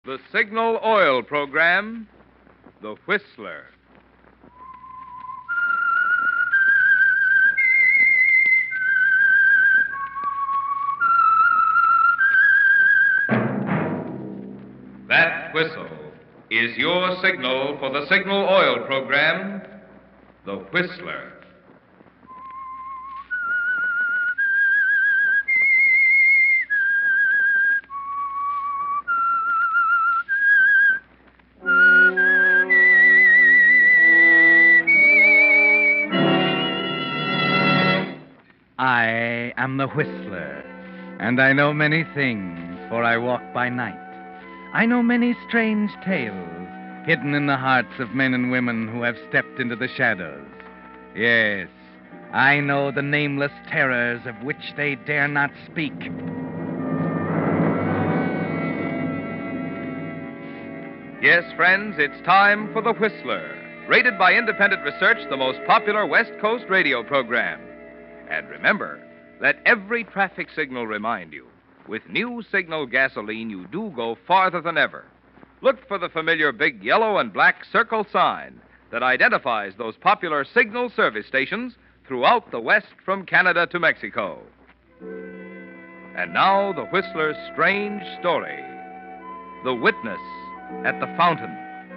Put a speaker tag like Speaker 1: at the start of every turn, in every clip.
Speaker 1: The Signal Oil Program, The Whistler. That whistle is your signal for the Signal Oil Program, The Whistler.
Speaker 2: I am the Whistler, and I know many things, for I walk by night. I know many strange tales hidden in the hearts of men and women who have stepped into the shadows. Yes, I know the nameless terrors of which they dare not speak.
Speaker 1: Yes, friends, it's time for The Whistler, rated by independent research the most popular West Coast radio program. And remember, let every traffic signal remind you, with new Signal gasoline, you do go farther than ever. Look for the familiar big yellow and black circle sign that identifies those popular Signal service stations throughout the West from Canada to Mexico. And now, the Whistler's strange story, The Witness at the Fountain.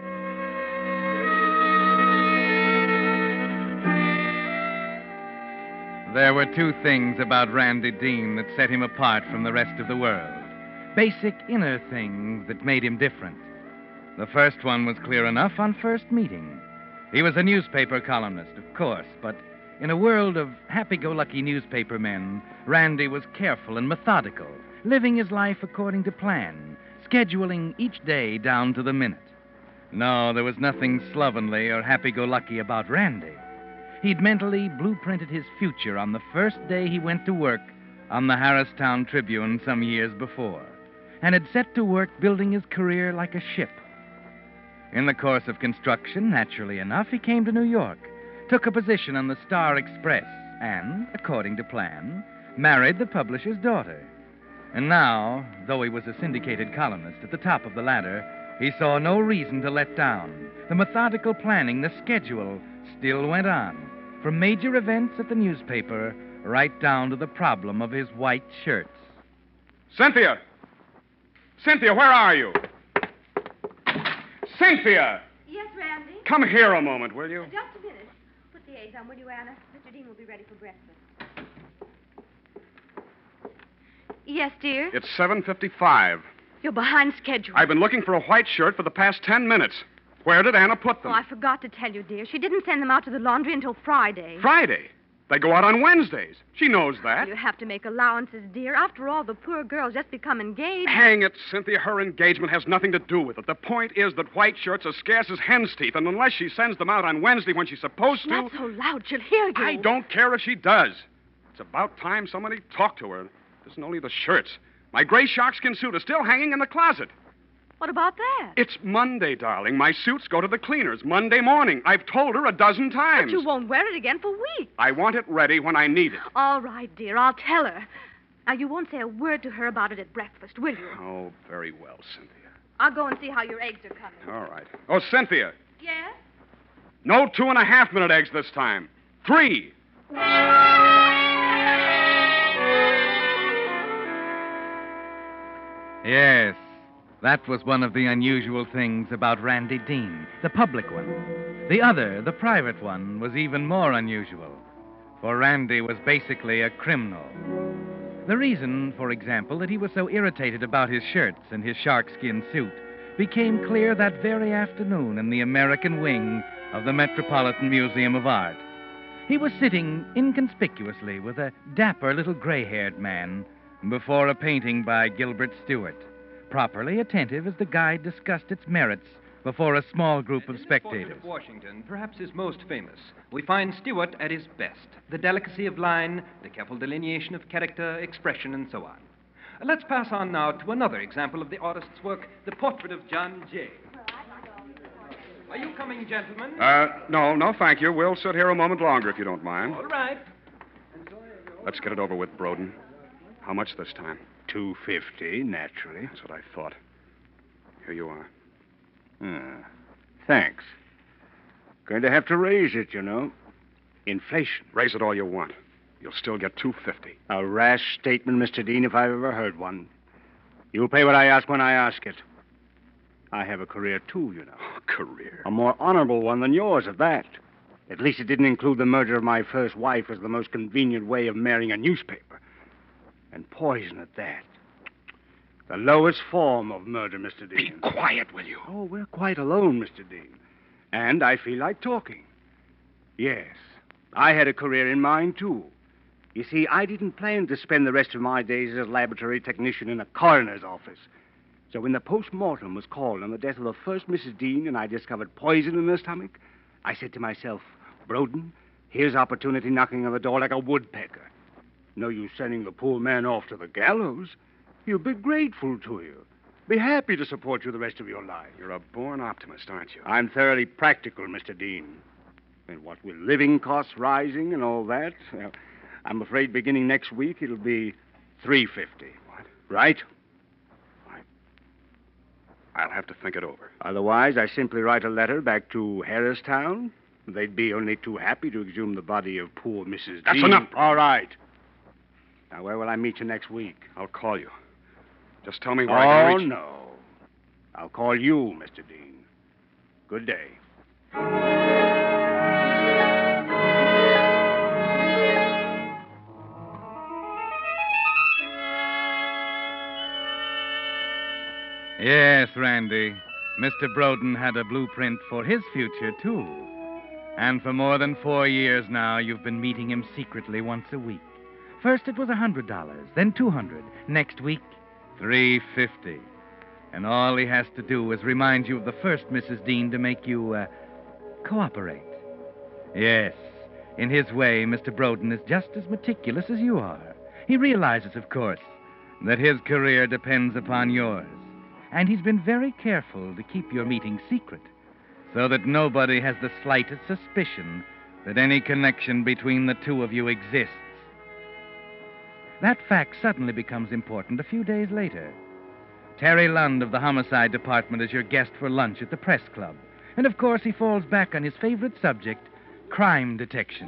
Speaker 2: There were two things about Randy Dean that set him apart from the rest of the world. Basic inner things that made him different. The first one was clear enough on first meeting. He was a newspaper columnist, of course, but in a world of happy-go-lucky newspaper men, Randy was careful and methodical, living his life according to plan, scheduling each day down to the minute. No, there was nothing slovenly or happy-go-lucky about Randy. He'd mentally blueprinted his future on the first day he went to work on the Harristown Tribune some years before, and had set to work building his career like a ship. In the course of construction, naturally enough, he came to New York, took a position on the Star Express, and, according to plan, married the publisher's daughter. And now, though he was a syndicated columnist at the top of the ladder, he saw no reason to let down. The methodical planning, the schedule, still went on, from major events at the newspaper right down to the problem of his white shirts.
Speaker 3: Cynthia! Cynthia, where are you? Cynthia!
Speaker 4: Yes, Randy?
Speaker 3: Come here a moment, will you?
Speaker 4: Just a minute. Put the eggs on, will you, Anna? Mr. Dean will be ready for breakfast. Yes, dear?
Speaker 3: It's 7:55.
Speaker 4: You're behind schedule.
Speaker 3: I've been looking for a white shirt for the past 10 minutes. Where did Anna put them?
Speaker 4: Oh, I forgot to tell you, dear. She didn't send them out to the laundry until Friday.
Speaker 3: Friday? They go out on Wednesdays. She knows that.
Speaker 4: You have to make allowances, dear. After all, the poor girl's just become engaged.
Speaker 3: Hang it, Cynthia. Her engagement has nothing to do with it. The point is that white shirts are scarce as hen's teeth, and unless she sends them out on Wednesday when she's supposed to...
Speaker 4: Not so loud. She'll hear you.
Speaker 3: I don't care if she does. It's about time somebody talked to her. It isn't only the shirts. My gray sharkskin suit is still hanging in the closet.
Speaker 4: What about that?
Speaker 3: It's Monday, darling. My suits go to the cleaners Monday morning. I've told her a dozen times.
Speaker 4: But you won't wear it again for weeks.
Speaker 3: I want it ready when I need it.
Speaker 4: All right, dear. I'll tell her. Now, you won't say a word to her about it at breakfast, will you?
Speaker 3: Oh, very well, Cynthia.
Speaker 4: I'll go and see how your eggs are coming.
Speaker 3: All right. Oh, Cynthia.
Speaker 4: Yes?
Speaker 3: No 2.5-minute eggs this time. 3.
Speaker 2: Yes, that was one of the unusual things about Randy Dean, the public one. The other, the private one, was even more unusual, for Randy was basically a criminal. The reason, for example, that he was so irritated about his shirts and his sharkskin suit became clear that very afternoon in the American wing of the Metropolitan Museum of Art. He was sitting inconspicuously with a dapper little gray-haired man before a painting by Gilbert Stuart, properly attentive as the guide discussed its merits before a small group of spectators.
Speaker 5: In the portrait of Washington, perhaps his most famous, we find Stuart at his best. The delicacy of line, the careful delineation of character, expression, and so on. Let's pass on now to another example of the artist's work, the portrait of John Jay. Are you coming, gentlemen?
Speaker 3: No, thank you. We'll sit here a moment longer if you don't mind.
Speaker 5: All right.
Speaker 3: Let's get it over with, Broden. How much this time?
Speaker 6: $2.50, naturally.
Speaker 3: That's what I thought. Here you are.
Speaker 6: Thanks. Going to have to raise it, you know. Inflation.
Speaker 3: Raise it all you want. You'll still get $250.
Speaker 6: A rash statement, Mr. Dean, if I've ever heard one. You'll pay what I ask when I ask it. I have a career, too, you know.
Speaker 3: Oh, career.
Speaker 6: A more honorable one than yours, at that. At least it didn't include the murder of my first wife as the most convenient way of marrying a newspaper. And poison at that. The lowest form of murder, Mr. Dean.
Speaker 3: Be quiet, will you?
Speaker 6: Oh, we're quite alone, Mr. Dean. And I feel like talking. Yes, I had a career in mind, too. You see, I didn't plan to spend the rest of my days as a laboratory technician in a coroner's office. So when the post-mortem was called on the death of the first Mrs. Dean and I discovered poison in her stomach, I said to myself, Broden, here's opportunity knocking on the door like a woodpecker. No use sending the poor man off to the gallows. He'll be grateful to you. Be happy to support you the rest of your life.
Speaker 3: You're a born optimist, aren't you?
Speaker 6: I'm thoroughly practical, Mr. Dean. And what with living costs rising and all that, I'm afraid beginning next week it'll be $350.
Speaker 3: What?
Speaker 6: Right?
Speaker 3: I'll have to think it over.
Speaker 6: Otherwise, I simply write a letter back to Harristown. They'd be only too happy to exhume the body of poor Mrs.
Speaker 3: That's
Speaker 6: Dean.
Speaker 3: enough.
Speaker 6: All right. Now, where will I meet you next week?
Speaker 3: I'll call you. Just tell me where I can reach...
Speaker 6: no. I'll call you, Mr. Dean. Good day.
Speaker 2: Yes, Randy. Mr. Broden had a blueprint for his future, too. And for more than 4 years now, you've been meeting him secretly once a week. First it was $100, then $200. Next week, $350. And all he has to do is remind you of the first Mrs. Dean to make you, cooperate. Yes, in his way, Mr. Broden is just as meticulous as you are. He realizes, of course, that his career depends upon yours. And he's been very careful to keep your meeting secret, so that nobody has the slightest suspicion that any connection between the two of you exists. That fact suddenly becomes important a few days later. Terry Lund of the Homicide Department is your guest for lunch at the Press Club. And of course, he falls back on his favorite subject, crime detection.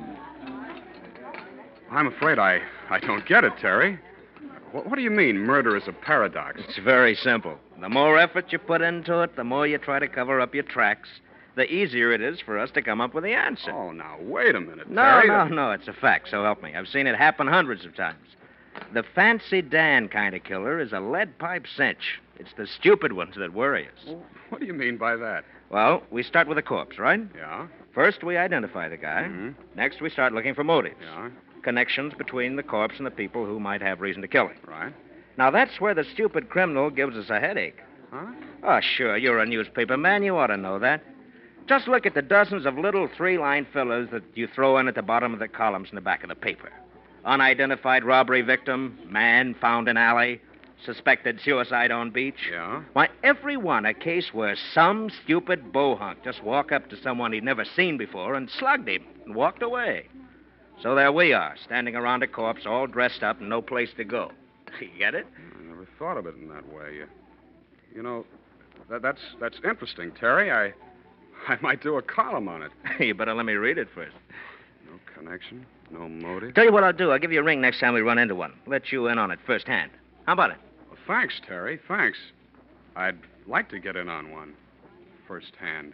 Speaker 3: I'm afraid I don't get it, Terry. What do you mean, murder is a paradox?
Speaker 7: It's very simple. The more effort you put into it, the more you try to cover up your tracks, the easier it is for us to come up with the answer.
Speaker 3: Oh, now, wait a minute,
Speaker 7: No,
Speaker 3: Terry.
Speaker 7: no, it's a fact, so help me. I've seen it happen hundreds of times. The Fancy Dan kind of killer is a lead pipe cinch. It's the stupid ones that worry us.
Speaker 3: Well, what do you mean by that?
Speaker 7: Well, we start with a corpse, right?
Speaker 3: Yeah,
Speaker 7: First, we identify the guy.
Speaker 3: Mhm.
Speaker 7: Next, we start looking for motives.
Speaker 3: yeah,
Speaker 7: Connections between the corpse and the people who might have reason to kill him.
Speaker 3: right.
Speaker 7: Now, that's where the stupid criminal gives us a headache.
Speaker 3: Huh?
Speaker 7: Oh, sure, you're a newspaper man. You ought to know that. Just look at the dozens of little three-line fillers that you throw in at the bottom of the columns in the back of the paper. Unidentified robbery victim, man found in alley, suspected suicide on beach.
Speaker 3: Yeah?
Speaker 7: Why, every one a case where some stupid bohunk just walked up to someone he'd never seen before and slugged him and walked away. So there we are, standing around a corpse all dressed up and no place to go. You get it?
Speaker 3: I never thought of it in that way. You know, that's interesting, Terry. I might do a column on it.
Speaker 7: You better let me read it first.
Speaker 3: No connection, no motive.
Speaker 7: Tell you what I'll do. I'll give you a ring next time we run into one. Let you in on it firsthand. How about it?
Speaker 3: Well, thanks, Terry. Thanks. I'd like to get in on one firsthand.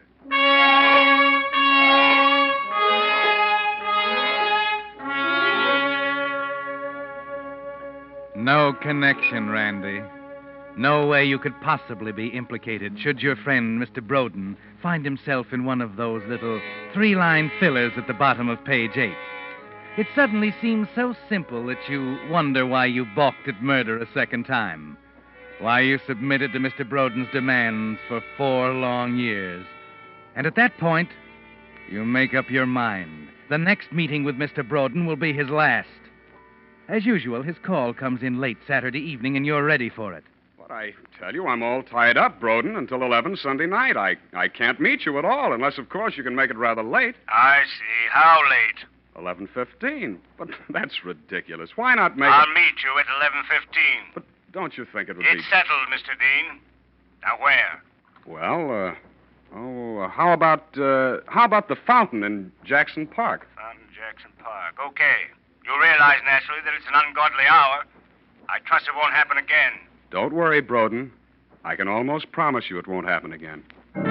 Speaker 2: No connection, Randy. No way you could possibly be implicated should your friend, Mr. Broden, find himself in one of those little three-line fillers at the bottom of page 8. It suddenly seems so simple that you wonder why you balked at murder a second time. Why you submitted to Mr. Broden's demands for 4 long years. And at that point, you make up your mind. The next meeting with Mr. Broden will be his last. As usual, his call comes in late Saturday evening, and you're ready for it.
Speaker 3: But I tell you, I'm all tied up, Broden, until 11 Sunday night. I can't meet you at all, unless, of course, you can make it rather late.
Speaker 8: I see. How late?
Speaker 3: 11:15. But that's ridiculous. Why not make
Speaker 8: I'll
Speaker 3: it...
Speaker 8: meet you at 11:15.
Speaker 3: But don't you think it would
Speaker 8: It's
Speaker 3: be...
Speaker 8: settled, Mr. Dean. Now, where?
Speaker 3: Well, how about the fountain in Jackson Park?
Speaker 8: Fountain, Jackson Park. Okay. You'll realize, naturally, that it's an ungodly hour. I trust it won't happen again.
Speaker 3: Don't worry, Broden. I can almost promise you it won't happen again.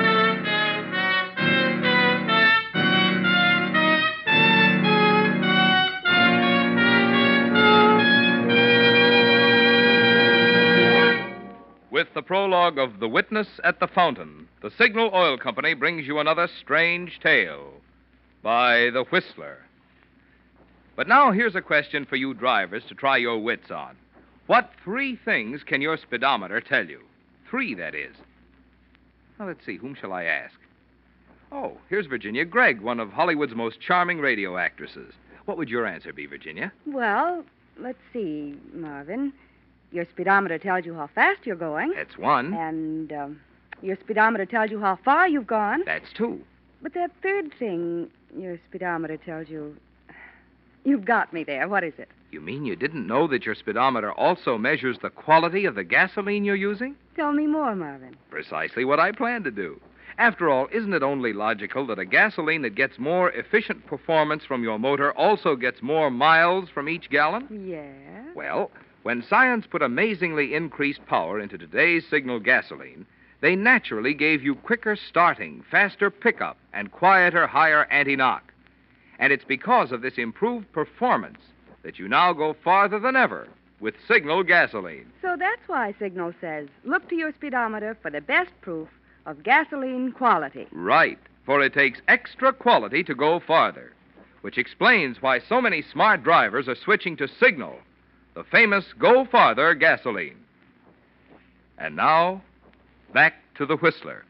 Speaker 1: With the prologue of The Witness at the Fountain, the Signal Oil Company brings you another strange tale by The Whistler. But now here's a question for you drivers to try your wits on. What 3 things can your speedometer tell you? 3, that is. Well, let's see, whom shall I ask? Oh, here's Virginia Gregg, one of Hollywood's most charming radio actresses. What would your answer be, Virginia?
Speaker 9: Well, let's see, Marvin. Your speedometer tells you how fast you're going.
Speaker 1: That's 1.
Speaker 9: And your speedometer tells you how far you've gone.
Speaker 1: That's 2.
Speaker 9: But that 3rd thing your speedometer tells you... You've got me there. What is it?
Speaker 1: You mean you didn't know that your speedometer also measures the quality of the gasoline you're using?
Speaker 9: Tell me more, Marvin.
Speaker 1: Precisely what I plan to do. After all, isn't it only logical that a gasoline that gets more efficient performance from your motor also gets more miles from each gallon?
Speaker 9: Yeah.
Speaker 1: Well, when science put amazingly increased power into today's Signal gasoline, they naturally gave you quicker starting, faster pickup, and quieter, higher anti-knock. And it's because of this improved performance that you now go farther than ever with Signal gasoline.
Speaker 9: So that's why Signal says, look to your speedometer for the best proof of gasoline quality.
Speaker 1: Right, for it takes extra quality to go farther, which explains why so many smart drivers are switching to Signal, the famous Go Farther gasoline. And now, back to the Whistler.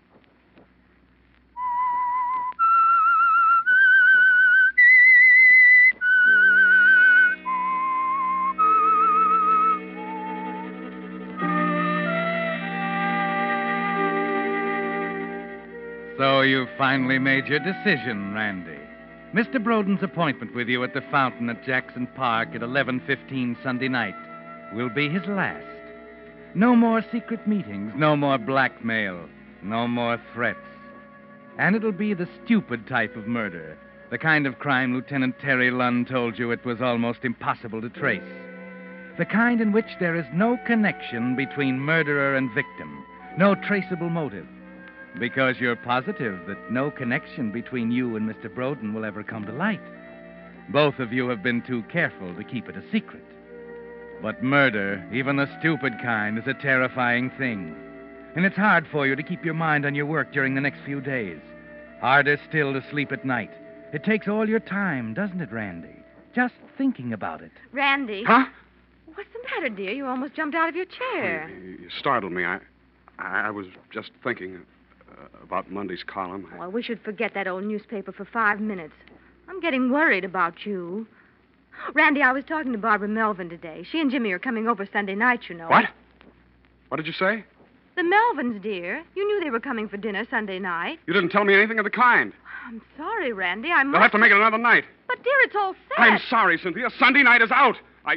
Speaker 2: So you've finally made your decision, Randy. Mr. Broden's appointment with you at the fountain at Jackson Park at 11:15 Sunday night will be his last. No more secret meetings, no more blackmail, no more threats. And it'll be the stupid type of murder, the kind of crime Lieutenant Terry Lunn told you it was almost impossible to trace. The kind in which there is no connection between murderer and victim, no traceable motive. Because you're positive that no connection between you and Mr. Broden will ever come to light. Both of you have been too careful to keep it a secret. But murder, even the stupid kind, is a terrifying thing. And it's hard for you to keep your mind on your work during the next few days. Harder still to sleep at night. It takes all your time, doesn't it, Randy? Just thinking about it.
Speaker 4: Randy.
Speaker 3: Huh?
Speaker 4: What's the matter, dear? You almost jumped out of your chair.
Speaker 3: You startled me. I was just thinking about Monday's column.
Speaker 4: Well, we should forget that old newspaper for 5 minutes. I'm getting worried about you. Randy, I was talking to Barbara Melvin today. She and Jimmy are coming over Sunday night, you know.
Speaker 3: What? What did you say?
Speaker 4: The Melvins, dear. You knew they were coming for dinner Sunday night.
Speaker 3: You didn't tell me anything of the kind.
Speaker 4: I'm sorry, Randy. I must...
Speaker 3: They'll have to make it another night.
Speaker 4: But, dear, it's all set.
Speaker 3: I'm sorry, Cynthia. Sunday night is out.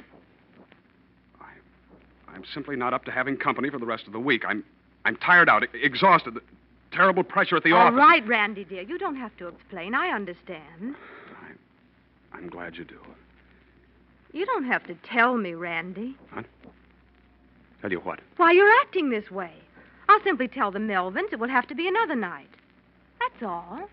Speaker 3: I'm simply not up to having company for the rest of the week. I'm tired out, exhausted. Terrible pressure at the office.
Speaker 4: All right, Randy, dear. You don't have to explain. I understand.
Speaker 3: I'm glad you do.
Speaker 4: You don't have to tell me, Randy.
Speaker 3: What? Tell you what?
Speaker 4: Why you're acting this way. I'll simply tell the Melvins it will have to be another night. That's all.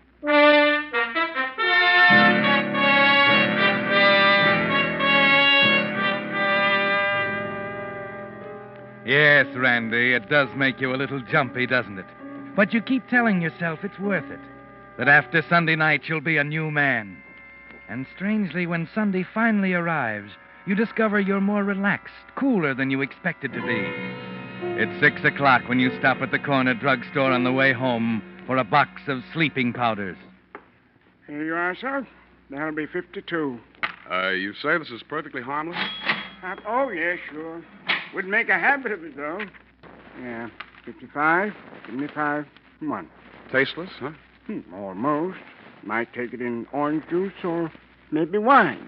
Speaker 2: Yes, Randy, it does make you a little jumpy, doesn't it? But you keep telling yourself it's worth it. That after Sunday night, you'll be a new man. And strangely, when Sunday finally arrives, you discover you're more relaxed, cooler than you expected to be. It's 6 o'clock when you stop at the corner drugstore on the way home for a box of sleeping powders.
Speaker 10: Here you are, sir. That'll be 52.
Speaker 3: You say this is perfectly harmless?
Speaker 10: Oh, yeah, sure. Wouldn't make a habit of it, though. Yeah, 55, 75, 1.
Speaker 3: Tasteless, huh?
Speaker 10: Almost. Might take it in orange juice or maybe wine.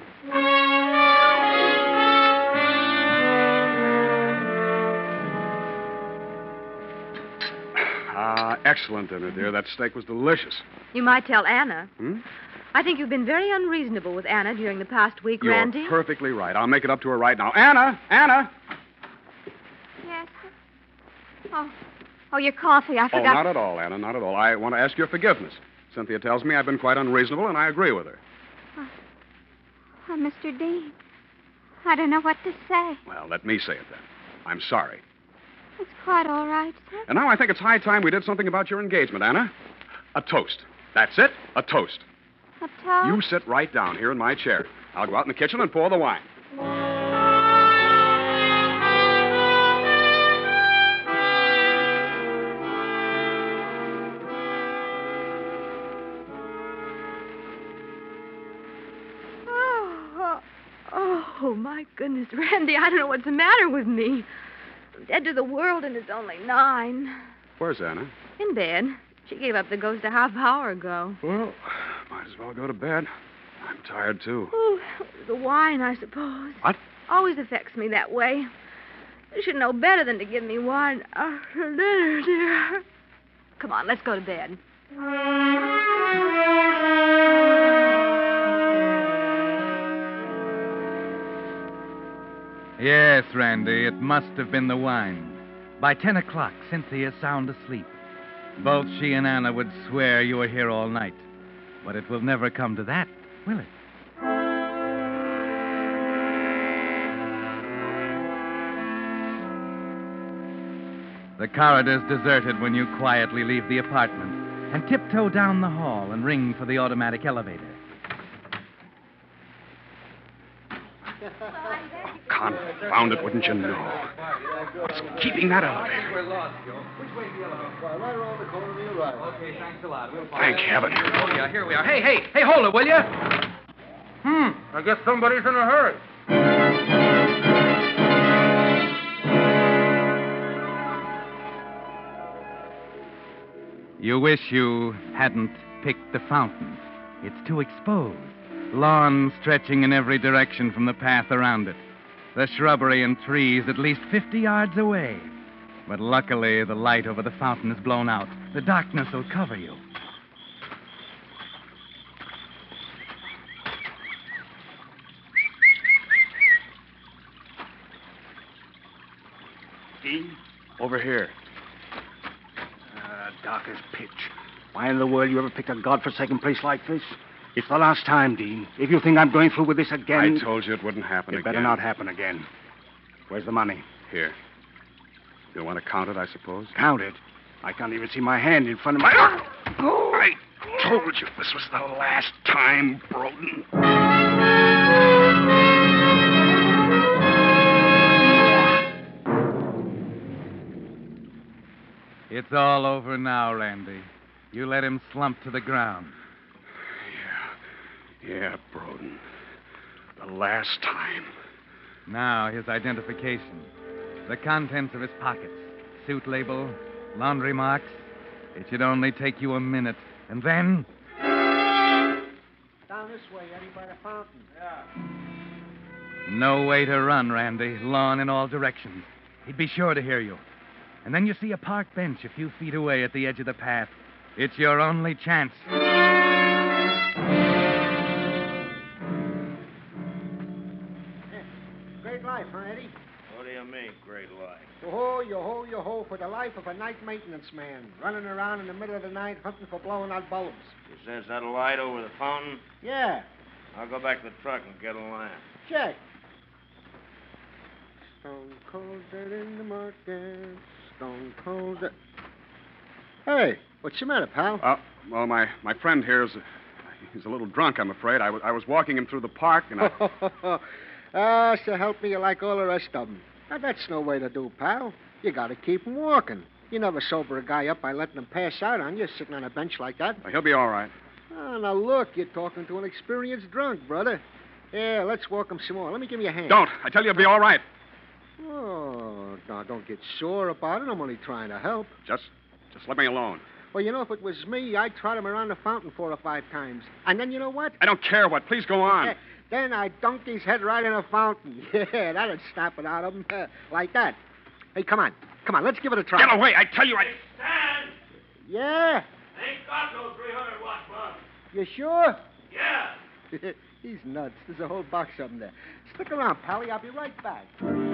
Speaker 3: Excellent dinner, dear. That steak was delicious.
Speaker 4: You might tell Anna.
Speaker 3: Hmm?
Speaker 4: I think you've been very unreasonable with Anna during the past week,
Speaker 3: You're
Speaker 4: Randy.
Speaker 3: perfectly right. I'll make it up to her right now. Anna! Anna!
Speaker 4: Yes. Oh, your coffee. I
Speaker 3: Oh,
Speaker 4: forgot.
Speaker 3: not at all, Anna, not at all. I want to ask your forgiveness. Cynthia tells me I've been quite unreasonable, and I agree with her.
Speaker 11: Oh, Mr. Dean, I don't know what to say.
Speaker 3: Well, let me say it then. I'm sorry.
Speaker 11: It's quite all right, sir.
Speaker 3: And now I think it's high time we did something about your engagement, Anna. A toast. That's it, a toast.
Speaker 11: A toast?
Speaker 3: You sit right down here in my chair. I'll go out in the kitchen and pour the wine.
Speaker 4: Oh, my goodness, Randy, I don't know what's the matter with me. I'm dead to the world, and it's only 9.
Speaker 3: Where's Anna?
Speaker 4: In bed. She gave up the ghost a half hour ago.
Speaker 3: Well, might as well go to bed. I'm tired, too.
Speaker 4: Oh, the wine, I suppose.
Speaker 3: What?
Speaker 4: Always affects me that way. You should know better than to give me wine after dinner, dear. Come on, let's go to bed.
Speaker 2: Yes, Randy, it must have been the wine. By 10 o'clock, Cynthia's sound asleep. Both she and Anna would swear you were here all night. But it will never come to that, will it? The corridor's deserted when you quietly leave the apartment and tiptoe down the hall and ring for the automatic elevator.
Speaker 3: Confound it, wouldn't you know? What's keeping that elevator?
Speaker 12: We're lost, Joe. Which way's the elevator? Right around the corner to your right. Okay, thanks a lot. We'll
Speaker 3: Thank heaven.
Speaker 5: Oh, yeah, here we are. Hey, hold it, will you? I guess somebody's in a hurry.
Speaker 2: You wish you hadn't picked the fountain. It's too exposed. Lawn stretching in every direction from the path around it. The shrubbery and trees at least 50 yards away. But luckily, the light over the fountain is blown out. The darkness will cover you.
Speaker 6: Dean?
Speaker 3: Over here.
Speaker 6: Dark as pitch. Why in the world you ever picked a godforsaken place like this? It's the last time, Dean. If you think I'm going through with this again...
Speaker 3: I told you it wouldn't happen
Speaker 6: It
Speaker 3: again.
Speaker 6: better not happen again. Where's the money?
Speaker 3: Here. You want to count it, I suppose?
Speaker 6: Count it? I can't even see my hand in front of my...
Speaker 3: Oh, I told you this was the last time, Broden.
Speaker 2: It's all over now, Randy. You let him slump to the ground.
Speaker 3: Yeah, Broden. The last time.
Speaker 2: Now, his identification. The contents of his pockets. Suit label, laundry marks. It should only take you a minute. And then...
Speaker 12: Down this way, Eddie, by the fountain. Yeah.
Speaker 2: No way to run, Randy. Lawn in all directions. He'd be sure to hear you. And then you see a park bench a few feet away at the edge of the path. It's your only chance.
Speaker 12: Great life, huh, Eddie?
Speaker 7: What do you mean, great life?
Speaker 12: Yo-ho, for the life of a night maintenance man. Running around in the middle of the night hunting for blown out bulbs.
Speaker 7: You says that light over the fountain?
Speaker 12: Yeah,
Speaker 7: I'll go back to the truck and get a lamp.
Speaker 12: check. Stone cold dead in the market. Stone cold dead. Hey, what's the matter, pal?
Speaker 3: Well, my friend here's he's a little drunk, I'm afraid. I was walking him through the park, and I...
Speaker 12: So help me, you're like all the rest of them. Now, that's no way to do, pal. You gotta keep him walking. You never sober a guy up by letting him pass out on you sitting on a bench like that.
Speaker 3: He'll be all right.
Speaker 12: Oh, now look, you're talking to an experienced drunk, brother. Yeah, let's walk him some more. Let me give you a hand.
Speaker 3: Don't. I tell you, he'll be all right.
Speaker 12: Oh, now don't get sore about it. I'm only trying to help.
Speaker 3: Just let me alone.
Speaker 12: Well, you know, if it was me, I'd trot him around the fountain 4 or 5 times. And then you know what?
Speaker 3: I don't care what. Please go on.
Speaker 12: Then I'd dunk his head right in the fountain. Yeah, that'd snap it out of him. Like that. Hey, come on. Come on, let's give it a try.
Speaker 3: Get away. I tell you, I...
Speaker 7: Stand!
Speaker 12: Yeah?
Speaker 8: Ain't got no 300-watt bulb.
Speaker 12: You sure?
Speaker 8: Yeah.
Speaker 12: He's nuts. There's a whole box of them there. Stick around, Pally. I'll be right back.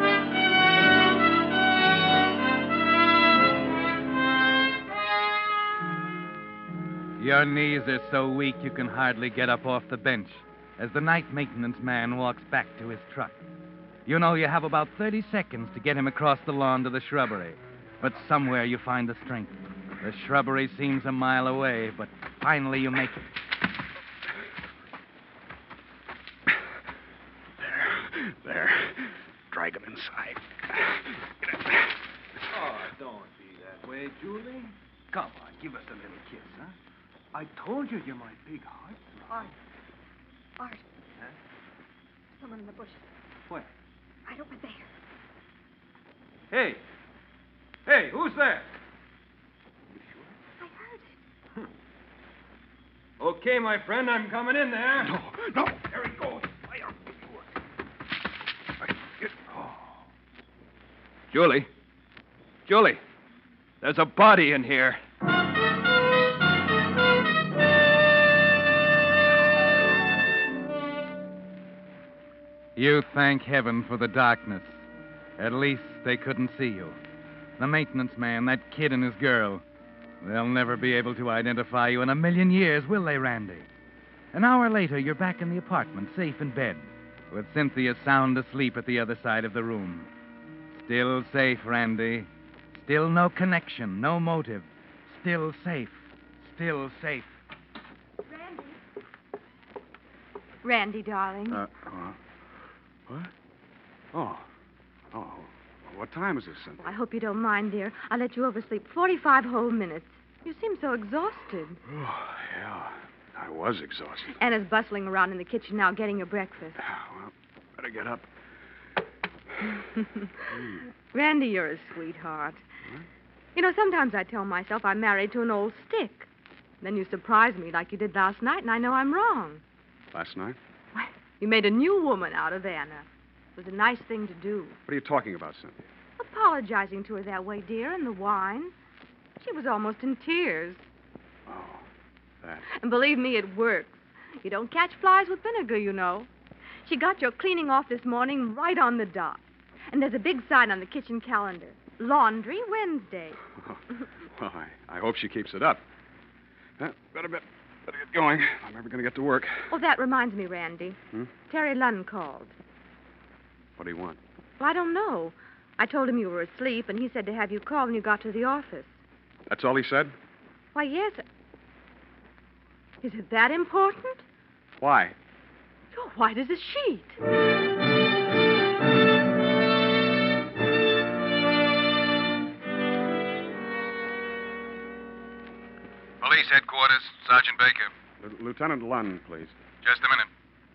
Speaker 2: Your knees are so weak you can hardly get up off the bench as the night maintenance man walks back to his truck. You know you have about 30 seconds to get him across the lawn to the shrubbery, but somewhere you find the strength. The shrubbery seems a mile away, but finally you make it.
Speaker 3: There. Drag him inside.
Speaker 5: Oh, don't be that way, Julie. Come on, give us a little kiss, huh? I told you you're my big heart.
Speaker 11: Art.
Speaker 5: Huh?
Speaker 11: Someone in the bushes.
Speaker 5: Where?
Speaker 11: Right over there.
Speaker 5: Hey! Hey, who's there?
Speaker 11: I heard it.
Speaker 5: Okay, my friend, I'm coming in there.
Speaker 3: No.
Speaker 5: There he goes. Fire. Julie, there's a body in here.
Speaker 2: You thank heaven for the darkness. At least they couldn't see you. The maintenance man, that kid and his girl. They'll never be able to identify you in a million years, will they, Randy? An hour later, you're back in the apartment, safe in bed, with Cynthia sound asleep at the other side of the room. Still safe, Randy. Still no connection, no motive. Still safe. Still safe.
Speaker 4: Randy, darling.
Speaker 3: What? Oh. What time is this, Cynthia?
Speaker 4: I hope you don't mind, dear. I'll let you oversleep 45 whole minutes. You seem so exhausted.
Speaker 3: Oh, yeah. I was exhausted.
Speaker 4: Anna's bustling around in the kitchen now getting your breakfast.
Speaker 3: Well, better get up.
Speaker 4: Randy, you're a sweetheart.
Speaker 3: What?
Speaker 4: You know, sometimes I tell myself I'm married to an old stick. Then you surprise me like you did last night, and I know I'm wrong.
Speaker 3: Last night?
Speaker 4: Well, you made a new woman out of Anna. It was a nice thing to do.
Speaker 3: What are you talking about, Cynthia?
Speaker 4: Apologizing to her that way, dear, and the wine. She was almost in tears.
Speaker 3: Oh, that.
Speaker 4: And believe me, it works. You don't catch flies with vinegar, you know. She got your cleaning off this morning right on the dot. And there's a big sign on the kitchen calendar. Laundry Wednesday.
Speaker 3: Well, I hope she keeps it up. Better get going. I'm never going to get to work.
Speaker 4: Oh, that reminds me, Randy.
Speaker 3: Hmm?
Speaker 4: Terry Lunn called.
Speaker 3: What do you want?
Speaker 4: Well, I don't know. I told him you were asleep, and he said to have you call when you got to the office.
Speaker 3: That's all he said?
Speaker 4: Why, yes. Is it that important?
Speaker 3: Why?
Speaker 4: You're white as a sheet.
Speaker 13: Police headquarters, Sergeant Baker.
Speaker 3: Lieutenant Lunn, please.
Speaker 13: Just a minute.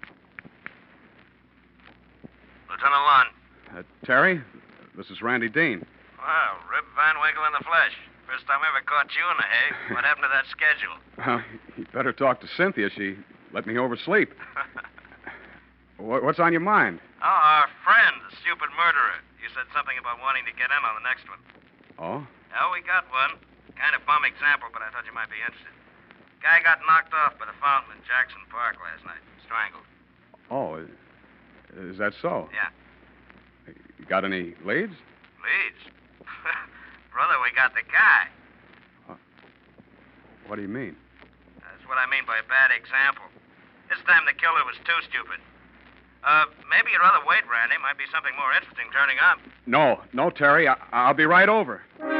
Speaker 8: Lieutenant Lund.
Speaker 3: Terry, this is Randy Dean.
Speaker 8: Well, Rip Van Winkle in the flesh. First time I ever caught you in the hay. What happened to that schedule?
Speaker 3: Well, you better talk to Cynthia. She let me oversleep. What's on your mind?
Speaker 8: Oh, our friend, the stupid murderer. You said something about wanting to get in on the next one.
Speaker 3: Oh?
Speaker 8: Oh, we got one. Kind of bum example, but I thought you might be interested. Guy got knocked off by the fountain in Jackson Park last night. Strangled.
Speaker 3: Oh, is that so?
Speaker 8: Yeah.
Speaker 3: You got any leads?
Speaker 8: Leads? Brother, we got the guy.
Speaker 3: What do you mean?
Speaker 8: That's what I mean by a bad example. This time the killer was too stupid. Maybe you'd rather wait, Randy. Might be something more interesting turning up.
Speaker 3: No, Terry. I'll be right over.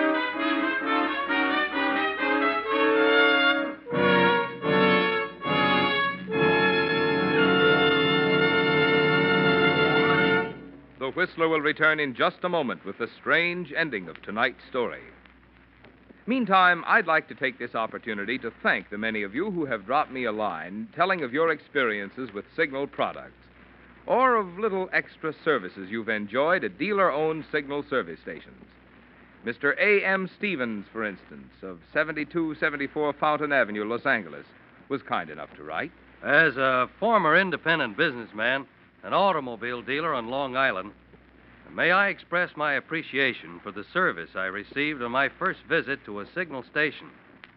Speaker 1: The Whistler will return in just a moment with the strange ending of tonight's story. Meantime, I'd like to take this opportunity to thank the many of you who have dropped me a line telling of your experiences with Signal products or of little extra services you've enjoyed at dealer-owned Signal service stations. Mr. A.M. Stevens, for instance, of 7274 Fountain Avenue, Los Angeles, was kind enough to write.
Speaker 14: As a former independent businessman, an automobile dealer on Long Island, may I express my appreciation for the service I received on my first visit to a Signal station.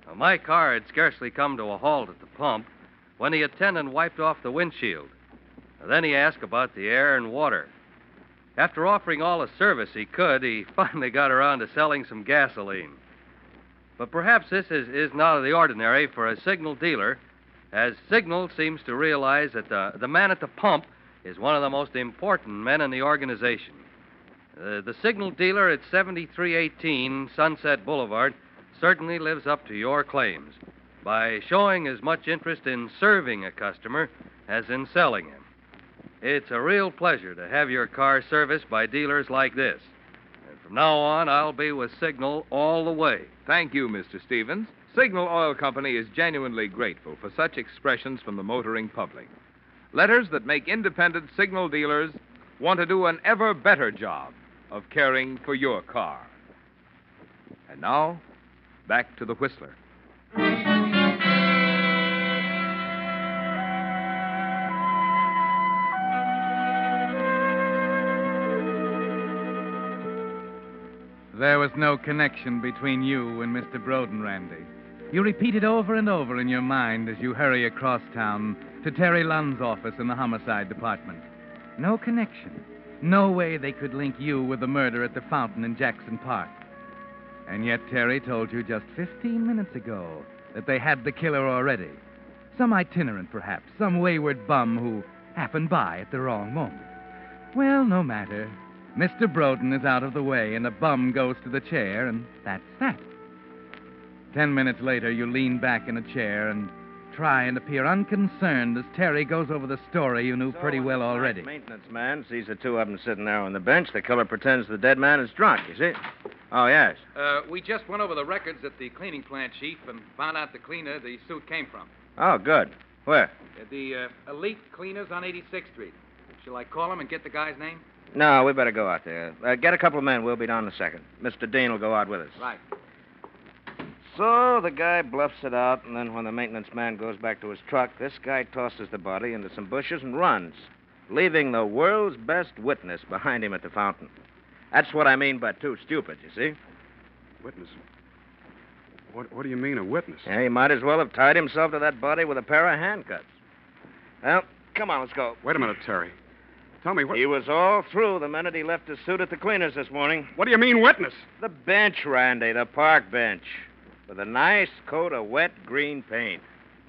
Speaker 14: Well, my car had scarcely come to a halt at the pump when the attendant wiped off the windshield. Then he asked about the air and water. After offering all the service he could, he finally got around to selling some gasoline. But perhaps this is not of the ordinary for a signal dealer, as Signal seems to realize that the man at the pump is one of the most important men in the organization. The signal dealer at 7318 Sunset Boulevard certainly lives up to your claims by showing as much interest in serving a customer as in selling him. It's a real pleasure to have your car serviced by dealers like this. And from now on, I'll be with Signal all the way.
Speaker 1: Thank you, Mr. Stevens. Signal Oil Company is genuinely grateful for such expressions from the motoring public. Letters that make independent signal dealers want to do an ever better job of caring for your car. And now, back to the Whistler.
Speaker 2: There was no connection between you and Mr. Broden, Randy. You repeat it over and over in your mind as you hurry across town to Terry Lunn's office in the homicide department. No connection. No way they could link you with the murder at the fountain in Jackson Park. And yet Terry told you just 15 minutes ago that they had the killer already. Some itinerant, perhaps. Some wayward bum who happened by at the wrong moment. Well, no matter. Mr. Broden is out of the way, and a bum goes to the chair, and that's that. 10 minutes later, you lean back in a chair and try and appear unconcerned as Terry goes over the story you knew pretty well already.
Speaker 7: The maintenance man sees the two of them sitting there on the bench. The killer pretends the dead man is drunk, you see? Oh, yes.
Speaker 15: We just went over the records at the cleaning plant, Chief, and found out the cleaner the suit came from.
Speaker 7: Oh, good. Where?
Speaker 15: The Elite Cleaners on 86th Street. Shall I call him and get the guy's name?
Speaker 7: No, we better go out there. Get a couple of men. We'll be down in a second. Mr. Dean will go out with us.
Speaker 15: Right.
Speaker 7: So the guy bluffs it out, and then when the maintenance man goes back to his truck, this guy tosses the body into some bushes and runs, leaving the world's best witness behind him at the fountain. That's what I mean by too stupid, you see?
Speaker 3: Witness? What do you mean, a witness?
Speaker 7: Yeah, he might as well have tied himself to that body with a pair of handcuffs. Well, come on, let's go.
Speaker 3: Wait a minute, Terry. Tell me what...
Speaker 7: He was all through the minute he left his suit at the cleaners this morning.
Speaker 3: What do you mean, witness?
Speaker 7: The bench, Randy, the park bench. With a nice coat of wet green paint.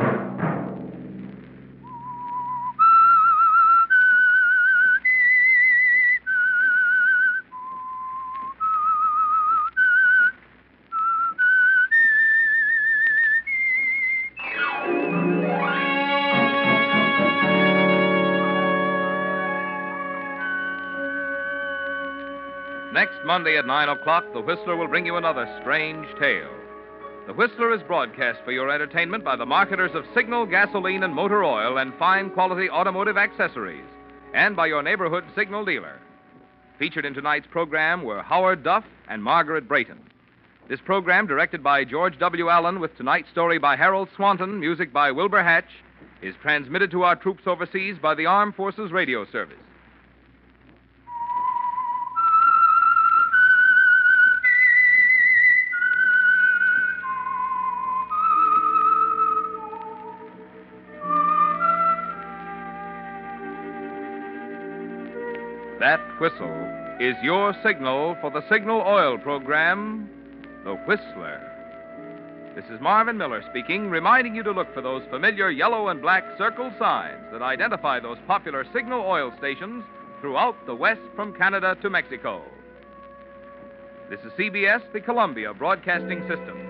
Speaker 1: Next Monday at 9 o'clock, the Whistler will bring you another strange tale. The Whistler is broadcast for your entertainment by the marketers of Signal gasoline and motor oil and fine quality automotive accessories, and by your neighborhood Signal dealer. Featured in tonight's program were Howard Duff and Margaret Brayton. This program, directed by George W. Allen, with tonight's story by Harold Swanton, music by Wilbur Hatch, is transmitted to our troops overseas by the Armed Forces Radio Service. That whistle is your signal for the Signal Oil program, The Whistler. This is Marvin Miller speaking, reminding you to look for those familiar yellow and black circle signs that identify those popular Signal Oil stations throughout the West from Canada to Mexico. This is CBS, the Columbia Broadcasting System.